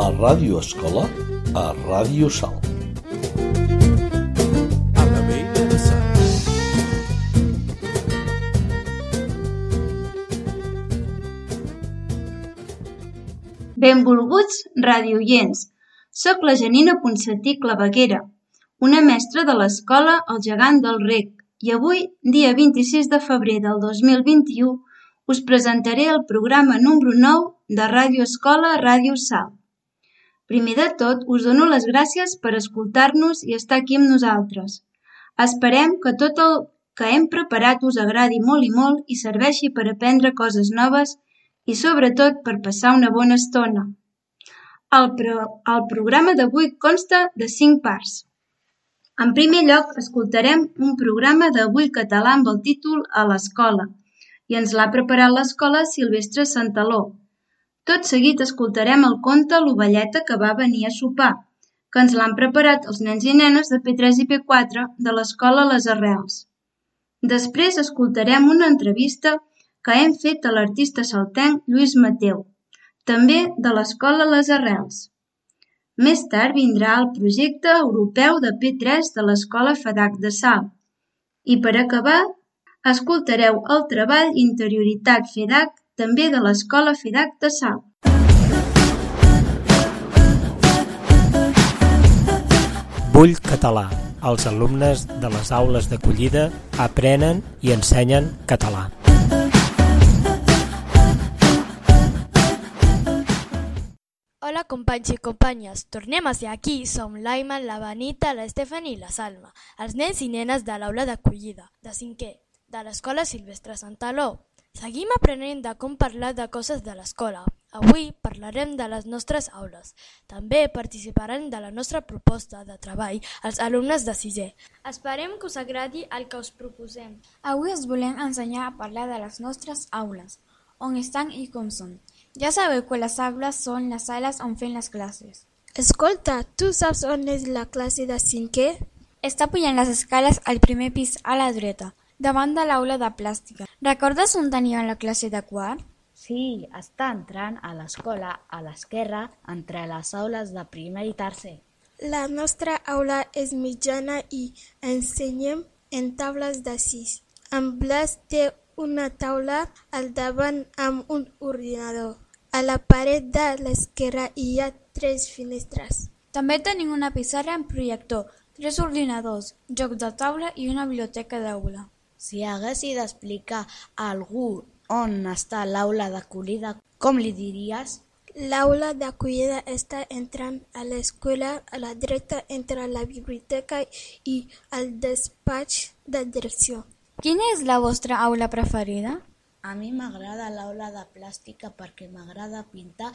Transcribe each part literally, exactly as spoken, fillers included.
La Ràdio Escola a Ràdio Salt. A la vella de Salt. Benvolguts radioients. Soc la Janina Ponsatí Claveguera, una mestra de l'escola El Gegant del Rec, i avui, dia vint-i-sis de febrer del dos mil vint-i-u, us presentaré el programa número nou de Ràdio Escola Ràdio Salt. Primer de tot, us dono les gràcies per escoltar-nos i estar aquí amb nosaltres. Esperem que tot el que hem preparat us agradi molt i molt i serveixi per aprendre coses noves i sobretot per passar una bona estona. El, pro, el programa d'avui consta de cinc parts. En primer lloc, escoltarem un programa d'Avui Català amb el títol A l'escola, i ens l'ha preparat l'escola Silvestre Santaló. Tot seguit escoltarem el conte L'ovelleta que va venir a sopar, que ens l'han preparat els nens i nenes de P tres i P quatre de l'escola Les Arrels. Després escoltarem una entrevista que hem fet a l'artista saltenc Lluís Mateu, també de l'escola Les Arrels. Més tard vindrà el projecte europeu de P tres de l'escola FEDAC de Salt. I per acabar, escoltareu el treball Interioritat FEDAC, també de l'escola FEDAC de Salt. Vull català. Els alumnes de les aules d'acollida aprenen i ensenyen català. Hola companys i companyes, tornem a ser aquí, som l'Aiman, la Benita, l'Estefani i la Salma, els nens i nenes de l'aula d'acollida, de cinquè, de l'escola Silvestre Santaló. Seguim aprenent de com parlar de coses de l'escola. Avui parlarem de les nostres aules. També participaran de la nostra proposta de treball els alumnes de sisè. Esperem que us agradi el que us proposem. Avui us volem ensenyar a parlar de les nostres aules, on estan i com són. Ja sabeu que les aules són les sales on fem les classes. Escolta, tu saps on és la classe de cinquè? Està pujant les escales al primer pis a la dreta, davant de l'aula de plàstica. Recordes on teníem la classe de quart? Sí, està entrant a l'escola a l'esquerra entre les aules de primer i tercer. La nostra aula és mitjana i ensenyem en taules de sis. En Blas té una taula al davant amb un ordinador. A la paret de l'esquerra hi ha tres finestres. També tenim una pissarra amb projector, tres ordinadors, jocs de taula i una biblioteca d'aula. Si haguessis d'explicar a algú on està l'aula d'acollida, com li diries? L'aula d'acollida està entrant a l'escola a la dreta entre la biblioteca i el despatx de direcció. Quina és la vostra aula preferida? A mi m'agrada l'aula de plàstica perquè m'agrada pintar.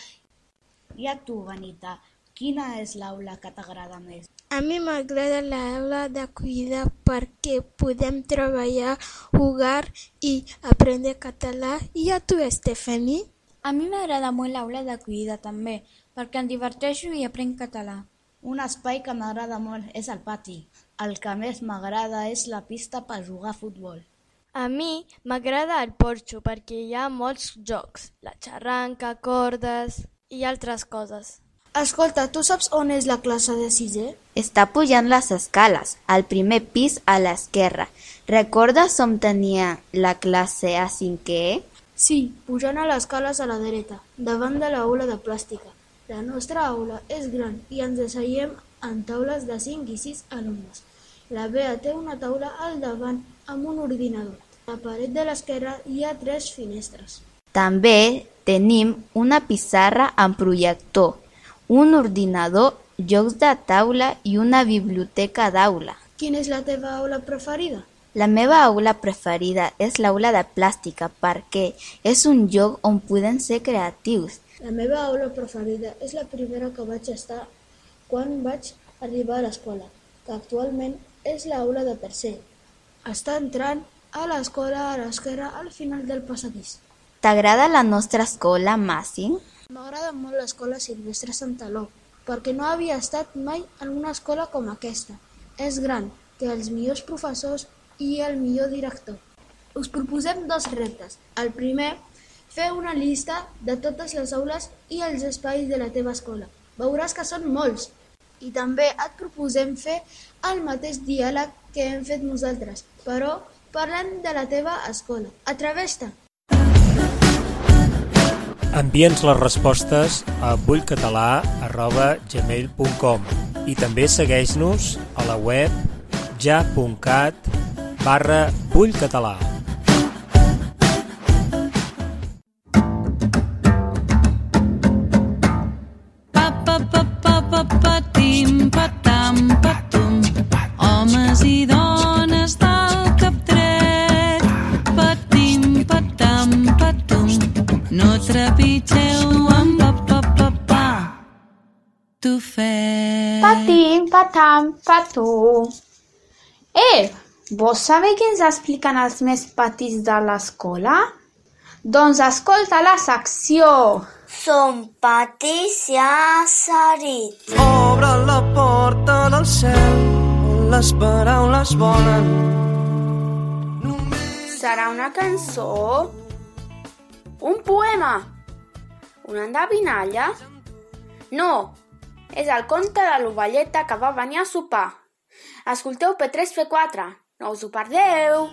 I a tu, Benita, quina és l'aula que t'agrada més? A mi m'agrada l'aula d'acollida perquè podem treballar, jugar i aprendre català. I a tu, Estefani? A mi m'agrada molt l'aula d'acollida també, perquè em diverteixo i aprenc català. Un espai que m'agrada molt és el pati. El que més m'agrada és la pista per jugar a futbol. A mi m'agrada el porxo perquè hi ha molts jocs, la xarranca, cordes i altres coses. Escolta, tu saps on és la classe de sisè? Està pujant les escales, al primer pis a l'esquerra. Recordes on tenia la classe a cinquè? Sí, pujant a les escales a la dreta, davant de l'aula de plàstica. La nostra aula és gran i ens asseiem en taules de cinc i sis alumnes. La Bea té una taula al davant amb un ordinador. A la paret de l'esquerra hi ha tres finestres. També tenim una pissarra amb projector, un ordinador, jocs de taula i una biblioteca d'aula. Quina és la teva aula preferida? La meva aula preferida és l'aula de plàstica perquè és un lloc on podem ser creatius. La meva aula preferida és la primera que vaig estar quan vaig arribar a l'escola, que actualment és l'aula de tercer. Està entrant a l'escola a l'esquerra al final del passadís. T'agrada la nostra escola, Masi? M'agrada molt l'escola Silvestre Santaló, perquè no havia estat mai en una escola com aquesta. És gran, té els millors professors i el millor director. Us proposem dos reptes. El primer, fer una llista de totes les aules i els espais de la teva escola. Veuràs que són molts. I també et proposem fer el mateix diàleg que hem fet nosaltres, però parlant de la teva escola. Atreveix-te! Envia'ns les respostes a bullcatalà arroba gmail punt com i també segueix-nos a la web ja punt cat barra bullcatalà. Patim, patam, patum, homes i dones del cap dret. Patim, patam, patum, no trepitgeu amb pa, pa, pa, pa. Tu fes. Patim, patam, patum. Eh, vols saber què ens expliquen els més petits de l'escola? Doncs escolta la secció. Som petits i assarit. Obre la porta del cel, les paraules volen. Serà una cançó? Un poema? Una endevinalla? No, és el conte de l'ovelleta que va venir a sopar. Escolteu P tres P quatre, no us ho perdeu!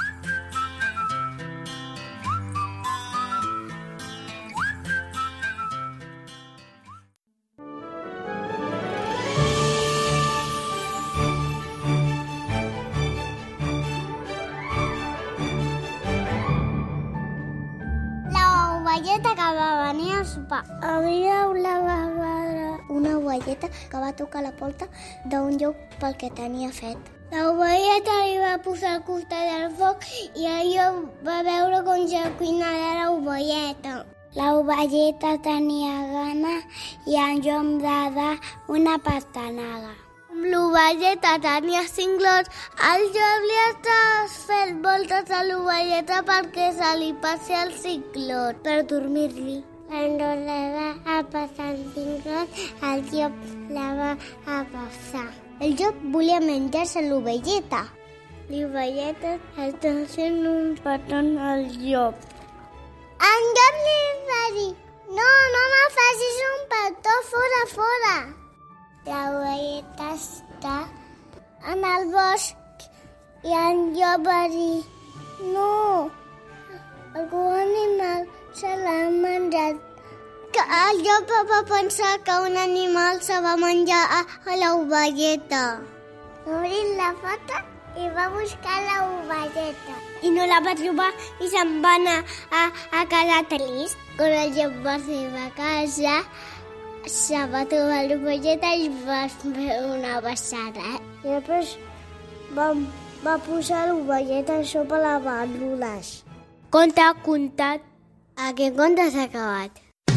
Ovelleta que va venir a sopar. Havia una vegada una ovelleta que va tocar la porta d'un lloc pel que tenia fet. L'ovelleta li va posar al costat del foc i allò va veure com ja cuinava l'ovelleta. L'ovelleta tenia gana i en lloc de dar una pastanaga. L'ovelleta tenia cinglons, el llop li estava fent voltes a l'ovelleta perquè se li passi el ciclón per dormir-li. Quan tornava a passar el ciclón, el llop la va a passar. El llop volia menjar-se l'ovelleta. L'ovelleta està fent un petons al llop. En llop li va dir, no, no me facis un petó, fora, fora. L'ovelleta està en el bosc i en llop va dir, no, algun animal se l'ha menjat. Que el llop va pensar que un animal se va menjar a, a l'ovelleta. Va obrir la porta i va buscar l'ovelleta. I no la va trobar i se'n va anar a, a casa trist. Quan el llop va arribar a casa, se va trobar l'ovelleta i va fer una abraçada. I després va, va posar l'ovelleta a sopa a les verdures. Conte contat. Aquest conte s'ha acabat.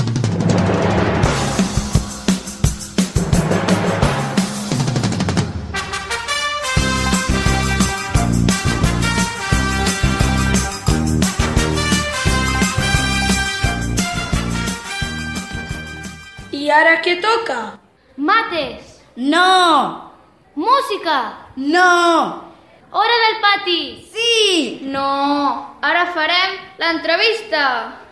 I ara què toca? Mates. No! Música. No! Hora del pati. Sí! No, ara farem l'entrevista.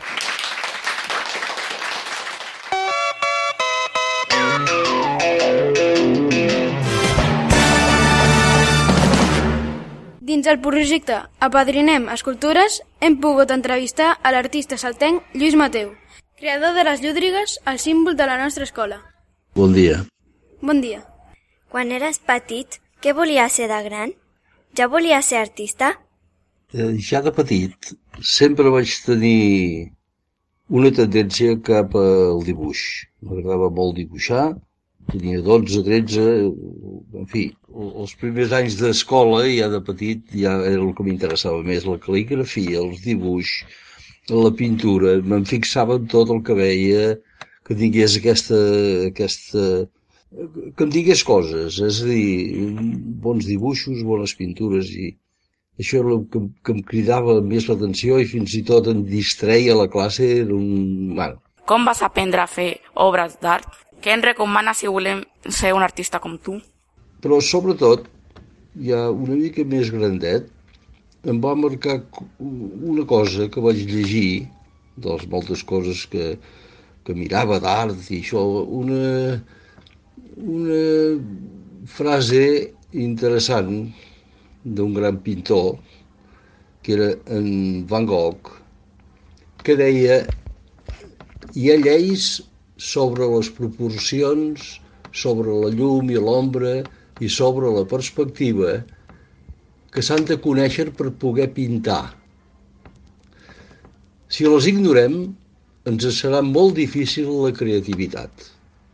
Dins el projecte Apadrinem Escultures hem pogut entrevistar a l'artista saltenc Lluís Mateu, creador de les llúdrigues, el símbol de la nostra escola. Bon dia. Bon dia. Quan eres petit, què volies ser de gran? Ja volies ser artista? Eh, ja de petit sempre vaig tenir una tendència cap al dibuix. M'agradava molt dibuixar, tenia dotze, tretze, en fi, els primers anys d'escola, ja de petit, ja era el que m'interessava més, la cal·ligrafia, els dibuix, la pintura, me'n fixava en tot el que veia, que tingués aquesta, aquesta, que em digués coses, és a dir, bons dibuixos, bones pintures, i això era el que, que em cridava més l'atenció i fins i tot em distreia a la classe. Era un... bueno. Com vas aprendre a fer obres d'art? Què ens recomanes si volem ser un artista com tu? Però sobretot, ja una mica més grandet, em va marcar una cosa que vaig llegir, de les moltes coses que, que mirava d'art i això, una, una frase interessant d'un gran pintor, que era en Van Gogh, que deia: hi ha lleis sobre les proporcions, sobre la llum i l'ombra i sobre la perspectiva que s'han de conèixer per poder pintar. Si les ignorem, ens serà molt difícil la creativitat.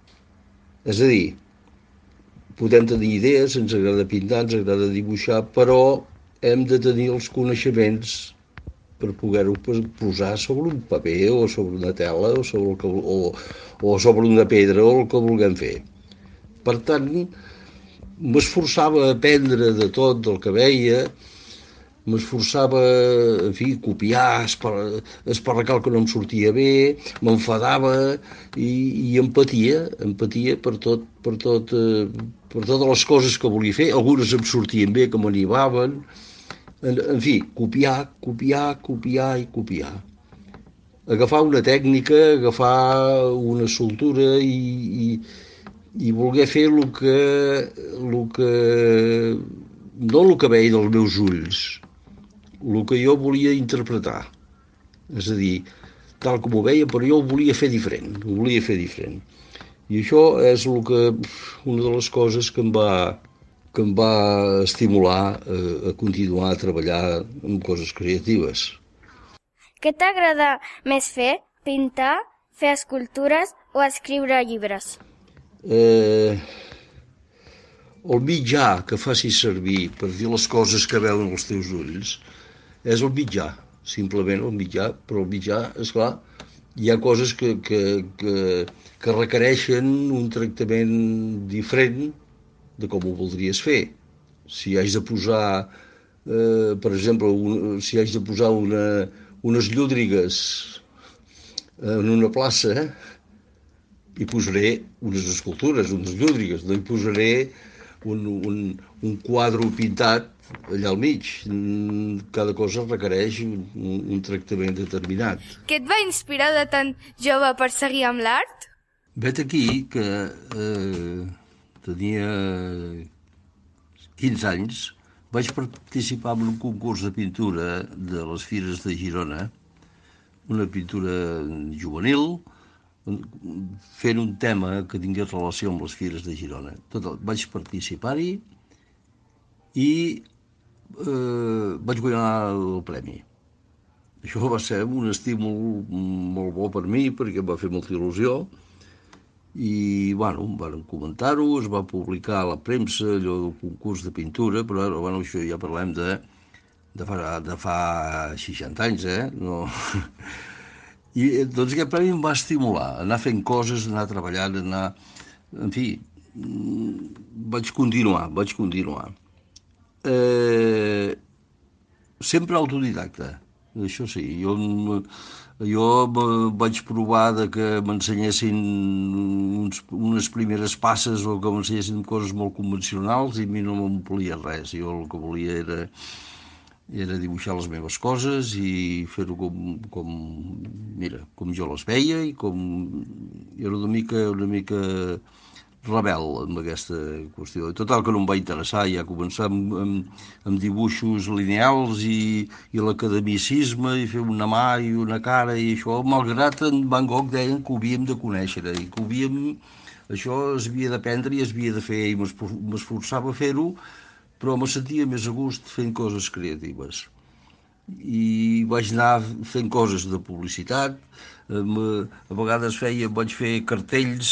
És a dir, podem tenir idees, ens agrada pintar, ens agrada dibuixar, però hem de tenir els coneixements per poder-ho posar sobre un paper o sobre una tela o sobre, el que, o, o sobre una pedra o el que vulguem fer. Per tant, m'esforçava a aprendre de tot del que veia, m'esforçava, en fi, copiar, esparracar el que no em sortia bé, m'enfadava i, i empatia, empatia per tot, per tot, eh, per totes les coses que volia fer. Algunes em sortien bé, que m'animaven. En, en fi, copiar, copiar, copiar i copiar. Agafar una tècnica, agafar una soltura i, i, i voler fer el que, el que... no el que veia dels meus ulls, el que jo volia interpretar. És a dir, tal com ho veia, però jo ho volia fer diferent, ho volia fer diferent. I això és el que, una de les coses que em va, que em va estimular a, a continuar a treballar en coses creatives. Què t'agrada més fer? Pintar, fer escultures o escriure llibres? Eh, el mitjà que facis servir per dir les coses que veuen els teus ulls és el mitjà, simplement el mitjà, però el mitjà, esclar, hi ha coses que, que, que, que requereixen un tractament diferent de com ho voldries fer. Si haig de posar, eh, per exemple, un, si haig de posar una, unes llúdrigues en una plaça, hi posaré unes escultures, unes llúdrigues, no hi posaré un, un, un quadre pintat allà al mig. Cada cosa requereix un, un tractament determinat. Què et va inspirar de tan jove per seguir amb l'art? Vet aquí que eh, tenia quinze anys, vaig participar en un concurs de pintura de les Fires de Girona, una pintura juvenil, fent un tema que tingués relació amb les Fires de Girona. Total, vaig participar-hi i eh, vaig guanyar el premi. Això va ser un estímul molt bo per mi, perquè em va fer molta il·lusió. I, bueno, van comentar-ho, es va publicar a la premsa, allò del concurs de pintura, però, bueno, això ja parlem de, de, fa, de fa seixanta anys, eh? No... I, doncs, aquest premi em va estimular, anar fent coses, anar treballant, anar... En fi, vaig continuar, vaig continuar. Eh, sempre autodidacta, això sí. Jo, jo vaig provar de que m'ensenyessin uns, unes primeres passes o que m'ensenyessin coses molt convencionals i a mi no m'omplia res. Jo el que volia era, era dibuixar les meves coses i fer-ho com, com, mira, com jo les veia i com... Era una mica, una mica rebel amb aquesta qüestió. Total, que no em va interessar ja començar amb, amb, amb dibuixos lineals i, i l'academicisme i fer una mà i una cara i això, malgrat en Van Gogh deien que ho havíem de conèixer i que ho havíem, això es havia d'aprendre i es havia de fer i m'esforçava a fer-ho, però me sentia més a gust fent coses creatives. I vaig anar fent coses de publicitat, a vegades feia, vaig fer cartells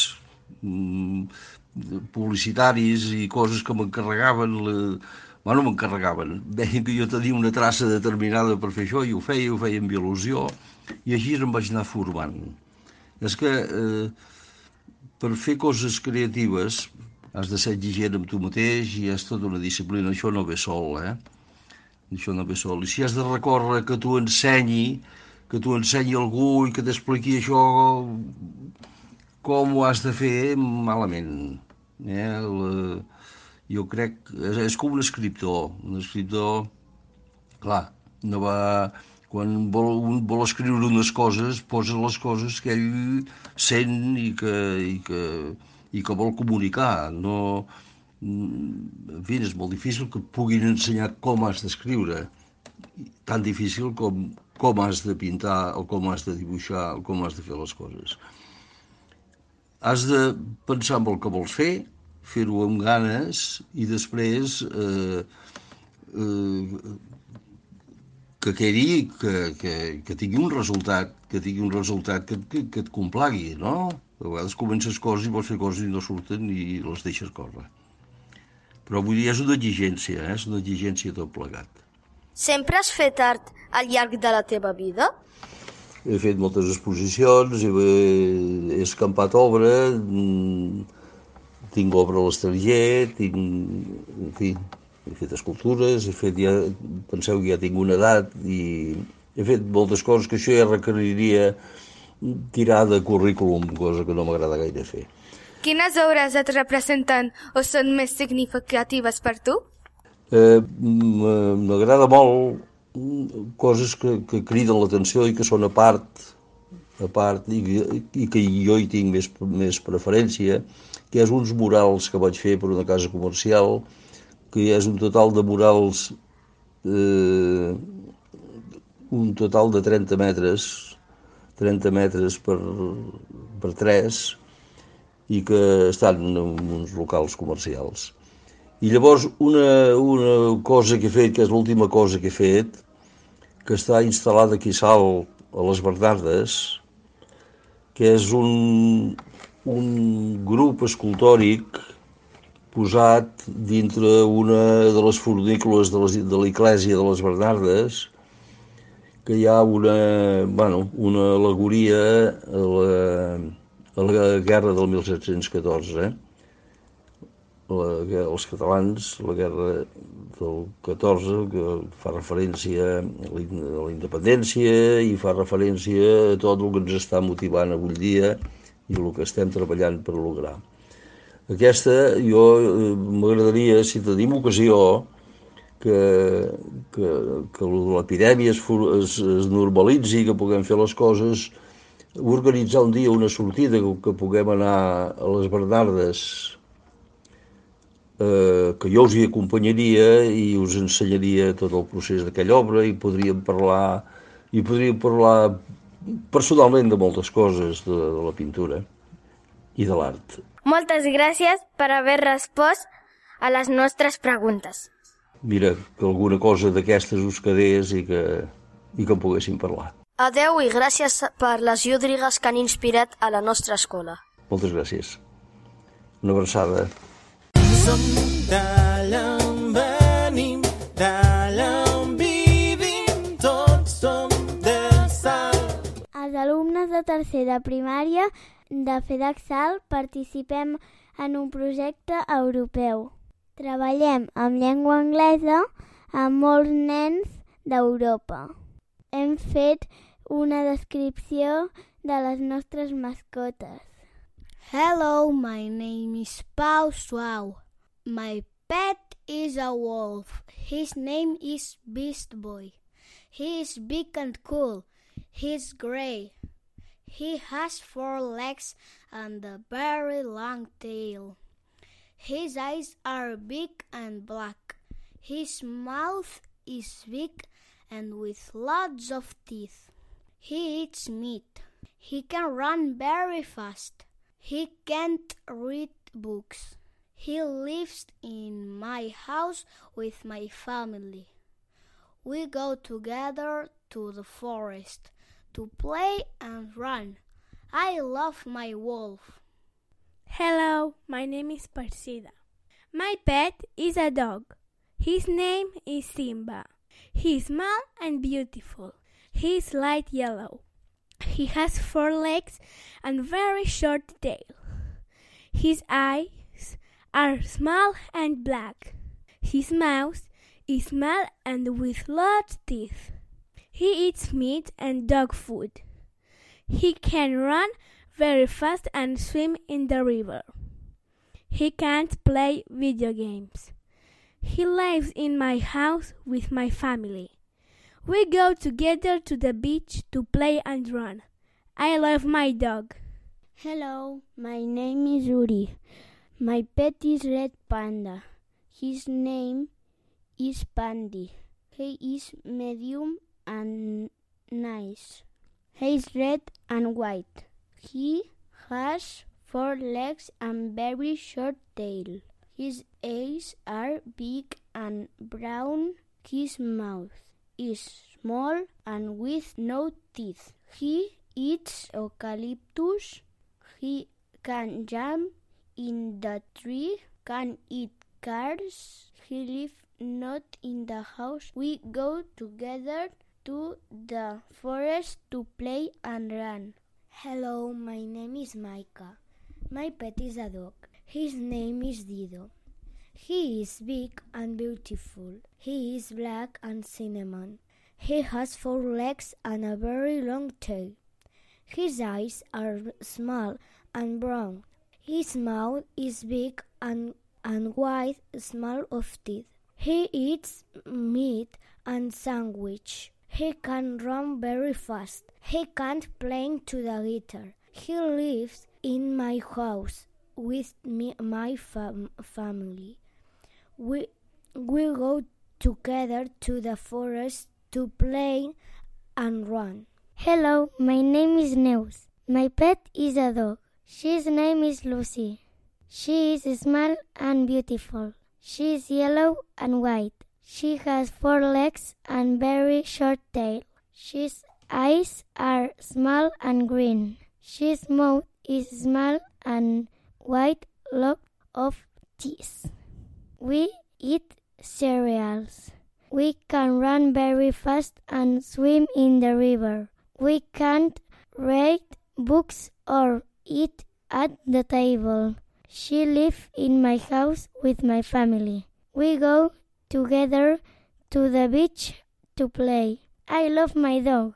publicitaris i coses que m'encarregaven, bueno, m'encarregaven, veien que jo tenia una traça determinada per fer això i ho feia, ho feia amb il·lusió i així em vaig anar formant. És que eh, per fer coses creatives has de ser exigent amb tu mateix i és tota una disciplina, això no ve sol, eh? Això no ve sol. I si has de recórrer que t'ho ensenyi, que t'ho ensenyi algú i que t'expliqui això com ho has de fer, malament. Eh? El, jo crec que és, és com un escriptor. Un escriptor, clar, no va, Quan vol, un vol escriure unes coses, posa les coses que ell sent i que, i que, i que vol comunicar. No, en fi, és molt difícil que et puguin ensenyar com has d'escriure. Tan difícil com com has de pintar, o com has de dibuixar, o com has de fer les coses. Has de pensar en el que vols fer, fer-ho amb ganes, i després eh, eh, que quedi, que, que, que tingui un resultat, que tingui un resultat que, que, que et complagui, no? A vegades comences coses i vols fer coses i no surten i les deixes córrer. Però vull dir, és una exigència, eh? És una exigència tot plegat. Sempre has fet art al llarg de la teva vida? He fet moltes exposicions, he, he escampat obra, tinc obra a l'estranger, tinc, en fi, he fet escultures, he fet ja, penseu que ja tinc una edat i he fet moltes coses que això ja requeriria tirar de currículum, cosa que no m'agrada gaire fer. Quines obres et representen o són més significatives per tu? Eh, m'agrada molt coses que, que criden l'atenció i que són a part, a part i, i que jo hi tinc més, més preferència, que és uns murals que vaig fer per una casa comercial, que és un total de murals, eh, un total de trenta metres, trenta metres per, per tres, i que estan en uns locals comercials. I llavors una, una cosa que he fet, que és l'última cosa que he fet, que està instal·lada aquí a Salt, a les Bernardes, que és un, un grup escultòric posat dintre una de les fornícules de, les, de l'església de les Bernardes, que hi ha una, bueno, una al·legoria a la, a la guerra del mil set-cents catorze, eh? La, els catalans, la guerra del catorze, que fa referència a la independència i fa referència a tot el que ens està motivant avui dia i el que estem treballant per lograr. Aquesta, jo m'agradaria, si tenim ocasió, que, que, que l'epidèmia es, es, es normalitzi, que puguem fer les coses, organitzar un dia una sortida, que, que puguem anar a les Bernardes, Eh, que jo us hi acompanyaria i us ensenyaria tot el procés d'aquella obra i podríem parlar i podríem parlar personalment de moltes coses de, de la pintura i de l'art. Moltes gràcies per haver respost a les nostres preguntes. Mira, que alguna cosa d'aquestes us quedés i que, i que en poguéssim parlar. Adeu i gràcies per les llúdrigues que han inspirat a la nostra escola. Moltes gràcies. Una abraçada. Som d'allà on venim, d'allà on vivim, tots som de Salt. Els alumnes de tercer de primària de FEDAC Salt participem en un projecte europeu. Treballem amb llengua anglesa amb molts nens d'Europa. Hem fet una descripció de les nostres mascotes. Hello, my name is Pau Suau. My pet is a wolf. His name is Beast Boy. He is big and cool. He is grey. He has four legs and a very long tail. His eyes are big and black. His mouth is big and with lots of teeth. He eats meat. He can run very fast. He can't read books. He lives in my house with my family. We go together to the forest to play and run. I love my wolf. Hello, my name is Persida. My pet is a dog. His name is Simba. He is small and beautiful. He is light yellow. He has four legs and very short tail. His eyes are small and black. His mouth is small and with lots of teeth. He eats meat and dog food. He can run very fast and swim in the river. He can't play video games. He lives in my house with my family. We go together to the beach to play and run. I love my dog. Hello, my name is Uri. My pet is Red Panda. His name is Pandy. He is medium and nice. He is red and white. He has four legs and very short tail. His eyes are big and brown. His mouth is small and with no teeth. He eats eucalyptus. He can jump in the tree, can eat carrots. He lives not in the house. We go together to the forest to play and run. Hello, my name is Micah. My pet is a dog. His name is Dido. He is big and beautiful. He is black and cinnamon. He has four legs and a very long tail. His eyes are small and brown. His mouth is big and, and wide, small of teeth. He eats meat and sandwich. He can run very fast. He can't play to the guitar. He lives in my house with me, my fam- family. We we go together to the forest to play and run. Hello, my name is Neus. My pet is a dog. She's name is Lucy. She is small and beautiful. She is yellow and white. She has four legs and very short tail. She's eyes are small and green. She's mouth is small and white, lots of teeth. We eat cereals. We can run very fast and swim in the river. We can't read books or eat at the table. She lives in my house with my family. We go together to the beach to play. I love my dog.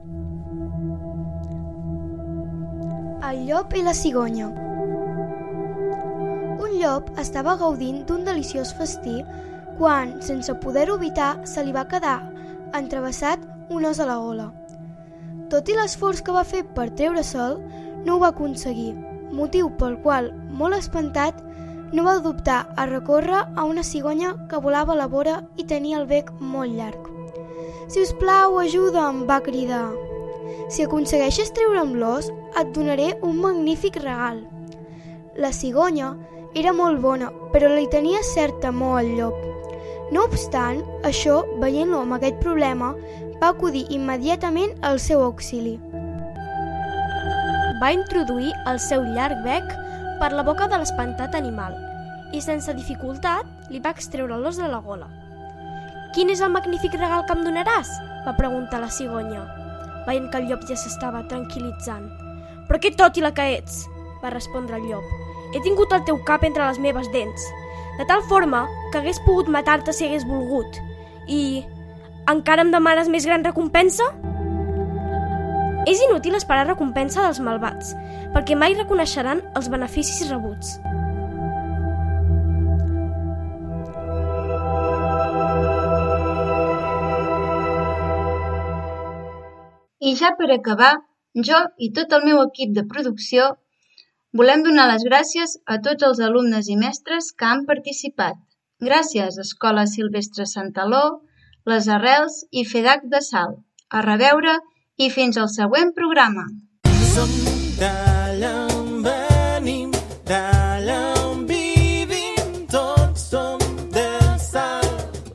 El llop i la cigonya. Un llop estava gaudint d'un deliciós festí quan, sense poder-ho evitar, se li va quedar entravessat un os a la gola. Tot i l'esforç que va fer per treure-se'l, no ho va aconseguir, motiu pel qual, molt espantat, no va dubtar a recórrer a una cigonya que volava a la vora i tenia el bec molt llarg. «Si us plau, ajuda'm!» va cridar. «Si aconsegueixes treure'm l'os, et donaré un magnífic regal». La cigonya era molt bona, però li tenia certa por al llop. No obstant, això, veient-lo amb aquest problema, va acudir immediatament al seu auxili. Va introduir el seu llarg bec per la boca de l'espantat animal i sense dificultat li va extreure l'os de la gola. «Quin és el magnífic regal que em donaràs?», va preguntar la cigonya, veient que el llop ja s'estava tranquil·litzant. «Però què tot i la que ets?», va respondre el llop. «He tingut el teu cap entre les meves dents, de tal forma que hagués pogut matar-te si hagués volgut. I encara em demanes més gran recompensa?» És inútil esperar recompensa dels malvats, perquè mai reconeixeran els beneficis rebuts. I ja per acabar, jo i tot el meu equip de producció volem donar les gràcies a tots els alumnes i mestres que han participat. Gràcies, Escola Silvestre Santaló, Les Arrels i FEDAC de Salt. A reveure i fins al següent programa. Som d'allà on venim, d'allà on vivim, tots som